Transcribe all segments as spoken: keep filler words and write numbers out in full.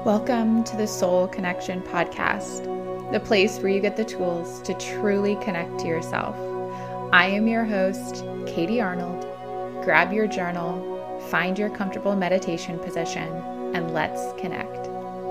Welcome to the Soul Connection Podcast, the place where you get the tools to truly connect to yourself. I am your host, Katie Arnold. Grab your journal, find your comfortable meditation position, and let's connect.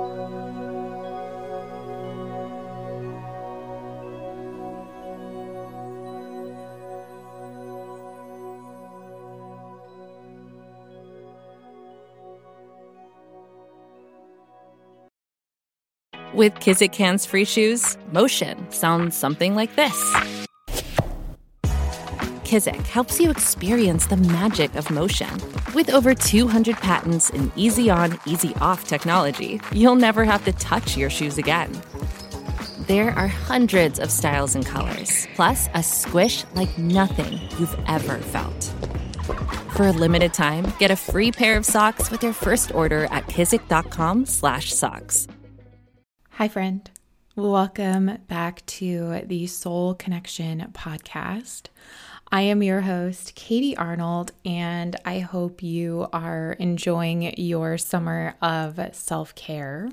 With Kizik hands-free shoes, motion sounds something like this. Kizik helps you experience the magic of motion. With over two hundred patents and easy-on, easy-off technology, you'll never have to touch your shoes again. There are hundreds of styles and colors, plus a squish like nothing you've ever felt. For a limited time, get a free pair of socks with your first order at kizik.com slash socks. Hi, friend. Welcome back to the Soul Connection Podcast. I am your host, Katie Arnold, and I hope you are enjoying your summer of self-care.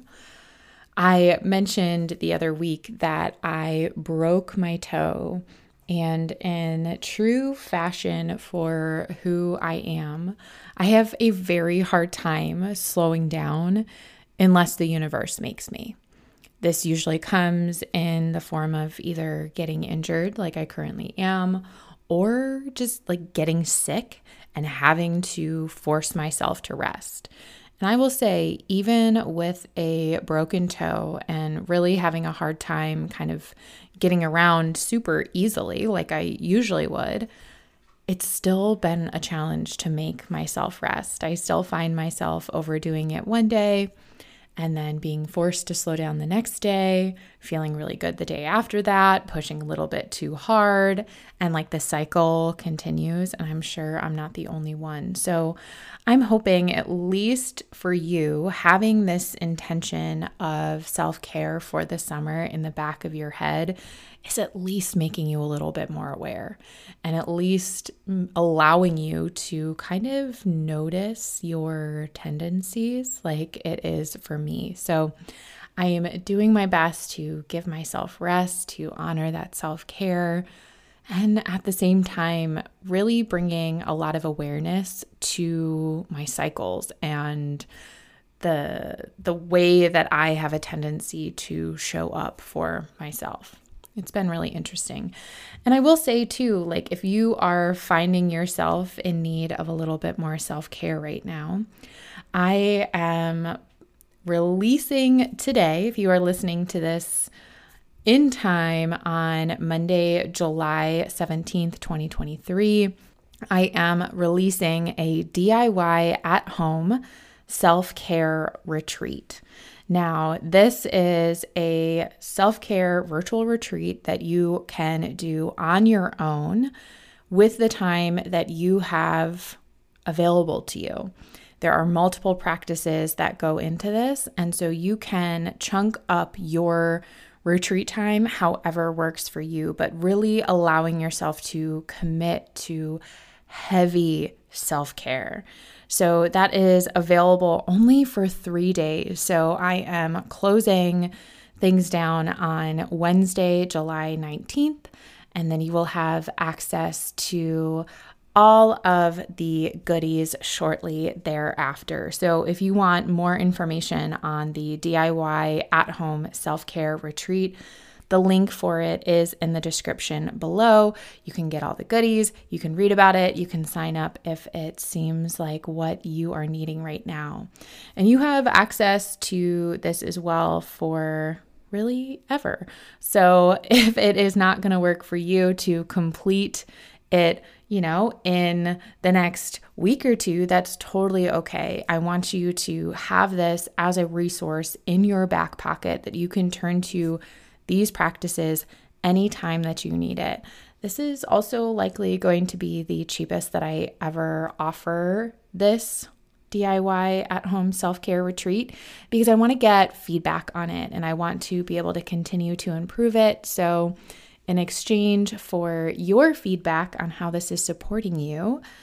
I mentioned the other week that I broke my toe, and in true fashion for who I am, I have a very hard time slowing down unless the universe makes me. This usually comes in the form of either getting injured like I currently am, or just like getting sick and having to force myself to rest. And I will say, even with a broken toe and really having a hard time kind of getting around super easily like I usually would, it's still been a challenge to make myself rest. I still find myself overdoing it one day and then being forced to slow down the next day, feeling really good the day after that, pushing a little bit too hard, and like the cycle continues, and I'm sure I'm not the only one. So I'm hoping, at least for you, having this intention of self-care for the summer in the back of your head is at least making you a little bit more aware and at least allowing you to kind of notice your tendencies like it is for me. So I am doing my best to give myself rest, to honor that self-care, and at the same time, really bringing a lot of awareness to my cycles and the the way that I have a tendency to show up for myself. It's been really interesting. And I will say too, like if you are finding yourself in need of a little bit more self-care right now, I am releasing today, if you are listening to this in time on Monday, July seventeenth, twenty twenty-three, I am releasing a D I Y at home self-care retreat. Now, this is a self-care virtual retreat that you can do on your own with the time that you have available to you. There are multiple practices that go into this, and so you can chunk up your retreat time however works for you, but really allowing yourself to commit to heavy self-care. So that is available only for three days. So I am closing things down on Wednesday, July nineteenth, and then you will have access to all of the goodies shortly thereafter. So if you want more information on the D I Y at-home self-care retreat, the link for it is in the description below. You can get all the goodies, you can read about it, you can sign up if it seems like what you are needing right now. And you have access to this as well for really ever. So if it is not going to work for you to complete it, you know, in the next week or two, that's totally okay. I want you to have this as a resource in your back pocket that you can turn to these practices anytime that you need it. This is also likely going to be the cheapest that I ever offer this D I Y at-home self-care retreat because I want to get feedback on it and I want to be able to continue to improve it. So in exchange for your feedback on how this is supporting you,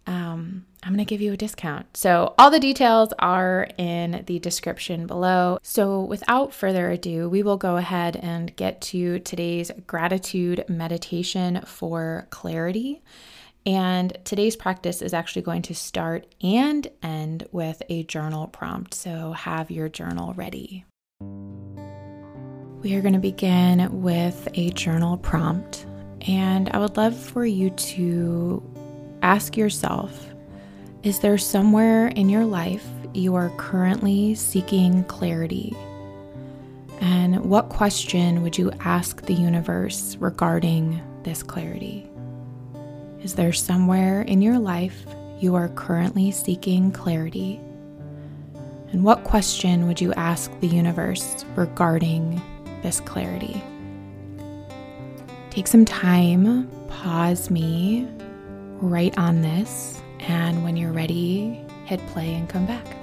um, I'm going to give you a discount. So all the details are in the description below. So without further ado, we will go ahead and get to today's gratitude meditation for clarity. And today's practice is actually going to start and end with a journal prompt. So have your journal ready. We are going to begin with a journal prompt. And I would love for you to ask yourself, is there somewhere in your life you are currently seeking clarity? And what question would you ask the universe regarding this clarity? Is there somewhere in your life you are currently seeking clarity? And what question would you ask the universe regarding this clarity? Take some time, pause me, write on this, and when you're ready, hit play and come back.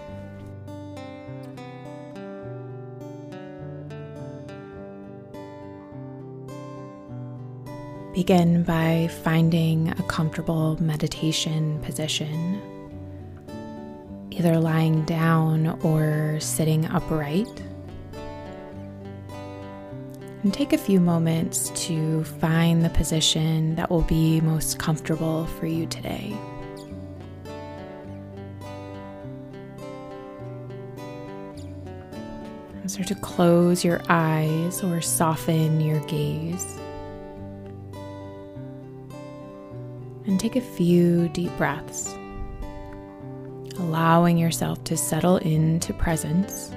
Begin by finding a comfortable meditation position, either lying down or sitting upright. And take a few moments to find the position that will be most comfortable for you today. And start to close your eyes or soften your gaze. And take a few deep breaths, allowing yourself to settle into presence.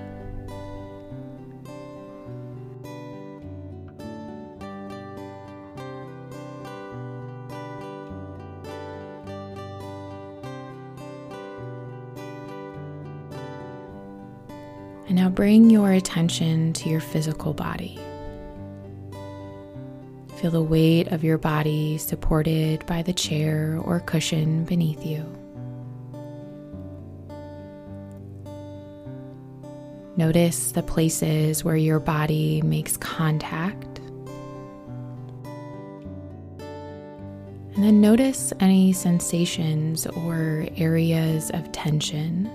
And now bring your attention to your physical body. Feel the weight of your body supported by the chair or cushion beneath you. Notice the places where your body makes contact. And then notice any sensations or areas of tension.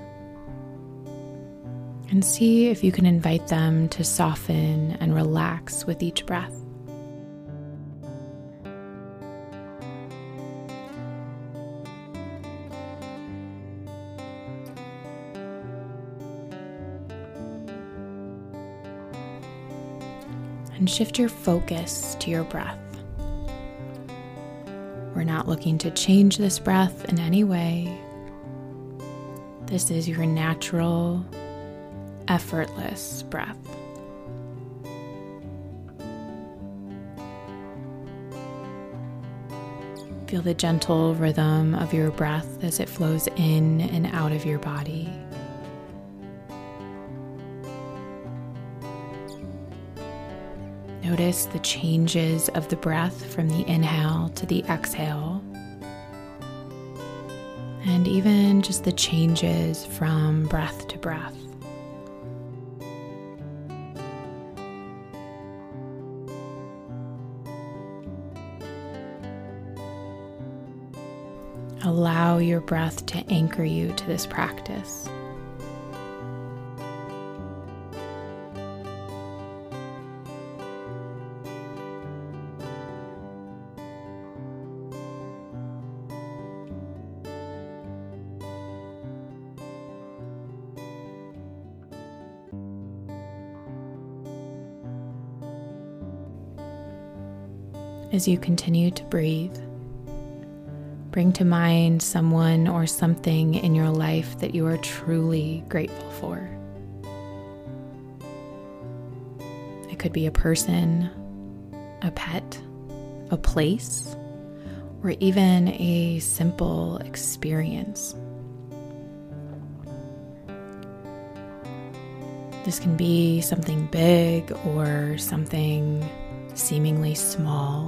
And see if you can invite them to soften and relax with each breath. And shift your focus to your breath. We're not looking to change this breath in any way. This is your natural, effortless breath. Feel the gentle rhythm of your breath as it flows in and out of your body. Notice the changes of the breath from the inhale to the exhale. And even just the changes from breath to breath. Allow your breath to anchor you to this practice. As you continue to breathe, bring to mind someone or something in your life that you are truly grateful for. It could be a person, a pet, a place, or even a simple experience. This can be something big or something seemingly small.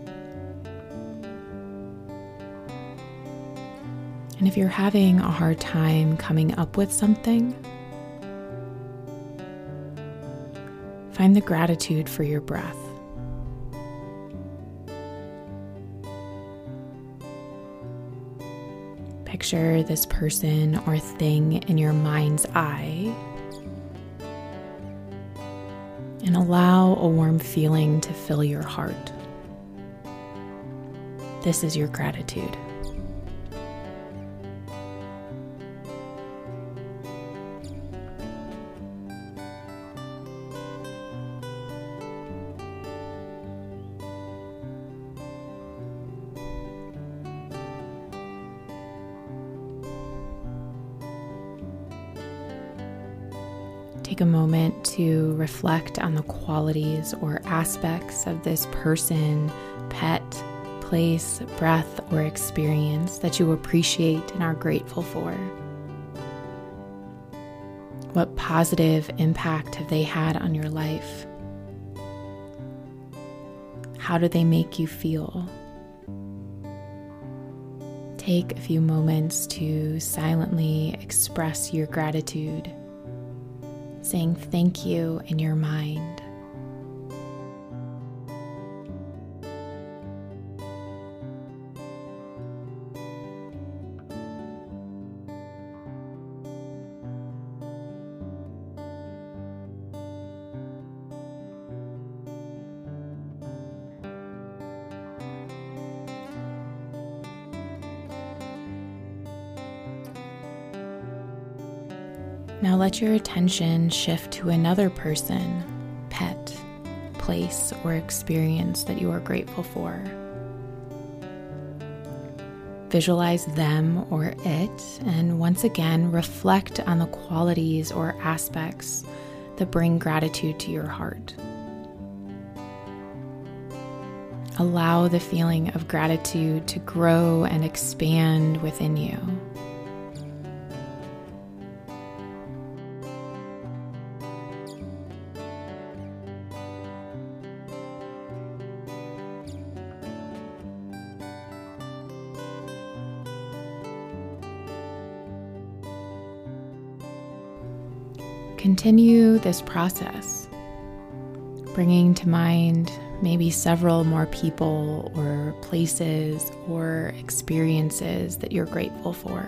And if you're having a hard time coming up with something, find the gratitude for your breath. Pick Picture this person or thing in your mind's eye and allow a warm feeling to fill your heart. This is your gratitude. Take a moment to reflect on the qualities or aspects of this person, pet, place, breath, or experience that you appreciate and are grateful for. What positive impact have they had on your life? How do they make you feel? Take a few moments to silently express your gratitude, saying thank you in your mind. Now let your attention shift to another person, pet, place, or experience that you are grateful for. Visualize them or it, and once again reflect on the qualities or aspects that bring gratitude to your heart. Allow the feeling of gratitude to grow and expand within you. Continue this process, bringing to mind maybe several more people or places or experiences that you're grateful for.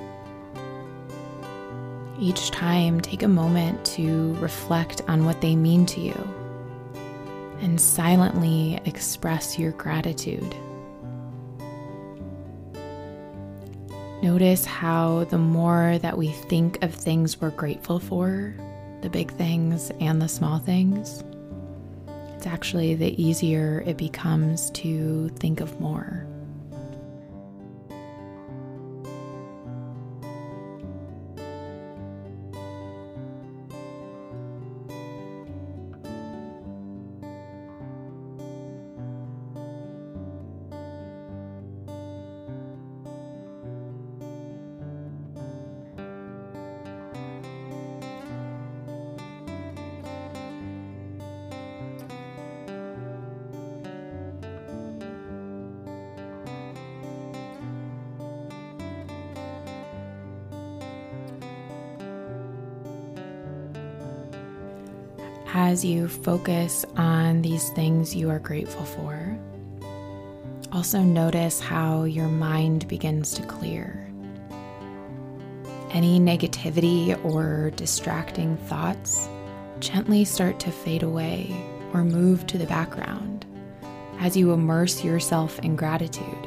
Each time, take a moment to reflect on what they mean to you and silently express your gratitude. Notice how the more that we think of things we're grateful for, the big things and the small things, it's actually the easier it becomes to think of more. As you focus on these things you are grateful for, also notice how your mind begins to clear. Any negativity or distracting thoughts gently start to fade away or move to the background as you immerse yourself in gratitude.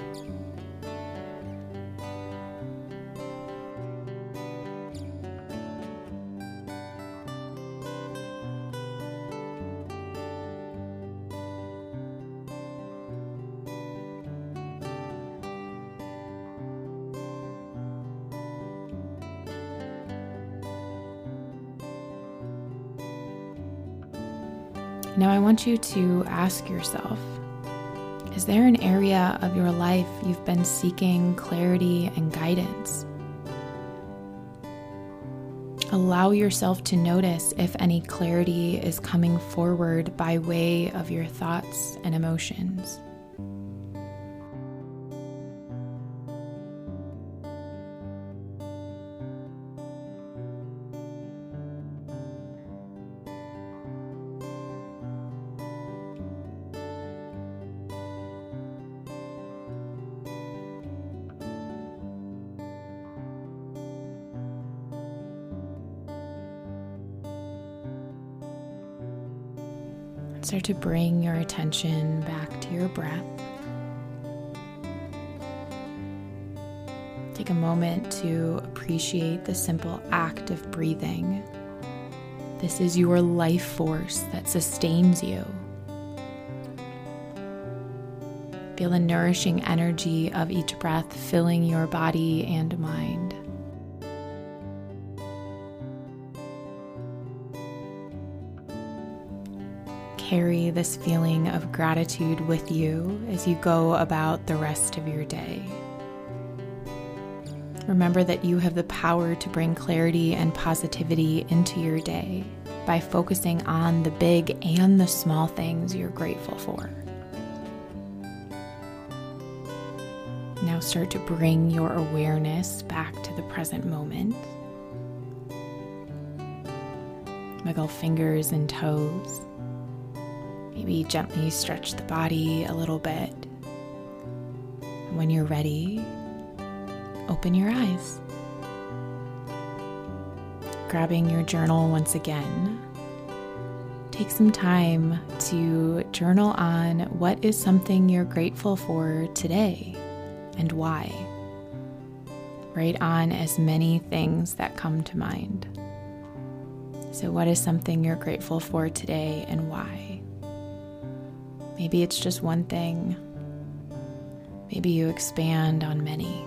Now I want you to ask yourself, is there an area of your life you've been seeking clarity and guidance? Allow yourself to notice if any clarity is coming forward by way of your thoughts and emotions. Start to bring your attention back to your breath. Take a moment to appreciate the simple act of breathing. This is your life force that sustains you. Feel the nourishing energy of each breath filling your body and mind. Carry this feeling of gratitude with you as you go about the rest of your day. Remember that you have the power to bring clarity and positivity into your day by focusing on the big and the small things you're grateful for. Now start to bring your awareness back to the present moment. Wiggle fingers and toes. Maybe gently stretch the body a little bit. And when you're ready, open your eyes. Grabbing your journal once again, take some time to journal on what is something you're grateful for today and why. Write on as many things that come to mind. So what is something you're grateful for today and why? Maybe it's just one thing. Maybe you expand on many.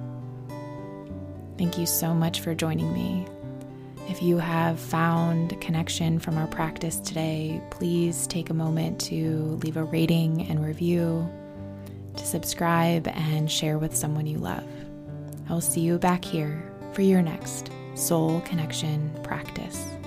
Thank you so much for joining me. If you have found connection from our practice today, please take a moment to leave a rating and review, to subscribe and share with someone you love. I will see you back here for your next Soul Connection practice.